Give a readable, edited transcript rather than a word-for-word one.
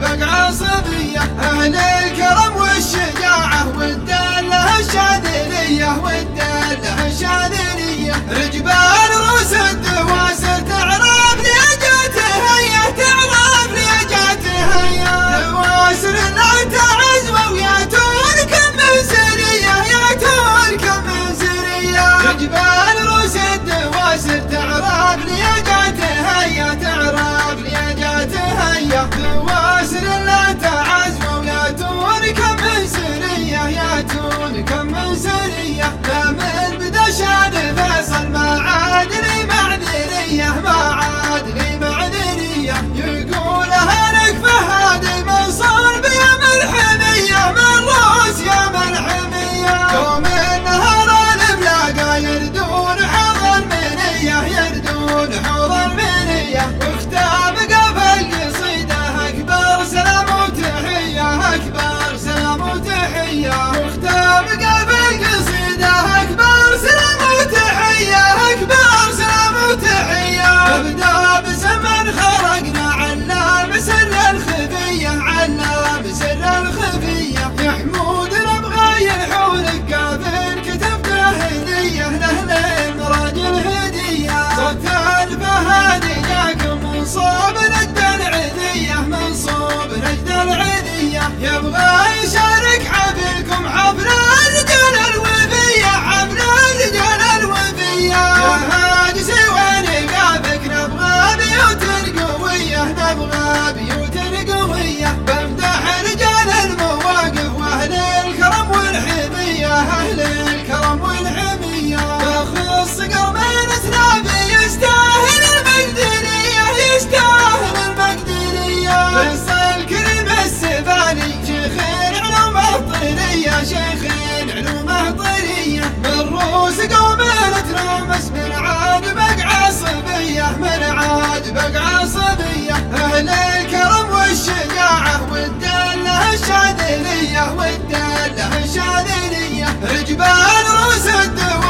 بقعة صبية، أهل الكرم والشجاعة والدالة الشاذلية والدالة الشاذلية، رجبان رؤوس الدواسر تعرف ليجاتها يا تعرف ليجاتها يا دواسر لا تعز وياتون كم من سرية ياتون كم من سرية، رجبان رؤوس الدواسر تعرف ليجاتها يا تعرف ليجاتها يا دواسر لا تعز وياتون كم من سرية ياتون كم من سرية، لا من بدا شان فيصل ما عاد لي معذرية ما عاد لي معذرية، يقولها لك فهادي من صلب يا ملحمية من راس يا ملحمية، يوم النهار البلاقى يردون حوض المنية يردون حوض المنية، واختام قفل قصيده أكبر سلام وتحية أكبر سلام وتحية، واختام قفل قصيده أكبر سلام وتحية أكبر سلام وتحية، نبدأ بسم خرقنا علام سر الخفية علام سر الخفية، يا حمود نبغى يحولك كافٍ كتبته هدية لأهل راجل هدية، صوت الفهادي جاكم من صوب نجد العذية من صوب نجد العذية، يبغى يشارك حفلكم حفل الرجال الوفية حفل الرجال الوفية، يا هاجس وين قافك نبغى بيوت قوية نبغى بيوت قوية، بمدح رجال المواقف واهل الكرم والحمية اهل الكرم والحمية، بخص قرمين اسلافي يستاهل المقدرية يستاهل المقدرية، فيصل كريم السفالي شيخ العلوم الطيرية شيخ العلوم الطيرية، من رؤوس قومين تلامس من عاد بقعة صبية من عاد بقعة صبية، أهل الكرم والشجاعة والدالة الشاذلية والدالة الشاذلية، رجبان رؤوس الدواسر